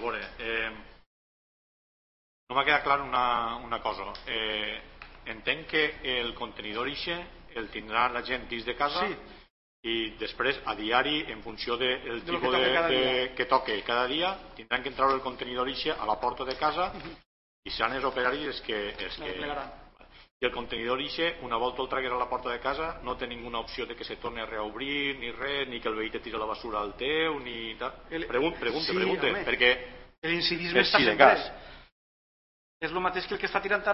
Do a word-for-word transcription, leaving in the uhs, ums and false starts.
veure, eh, no m'ha quedat clar una, una cosa. Eh, entenc que el contenidor ixe el tindrà la gent dins de casa Sí. i després a diari, en funció del De lo tipus que toque de, cada de, dia. que toque cada dia, tindran que entrar el contenidor ixe a la porta de casa i seran els operaris els que... Els que... I el contenidor ixe, una volta el tragues a la porta de casa, no té ninguna opció de que se torni a reobrir, ni res, ni que el veí te tira la basura al teu, ni tal. El- Pregunta, pregunta, Sí, pregunta, home. perquè L'incivisme per està si de sempre. cas. És el mateix que el que està tirant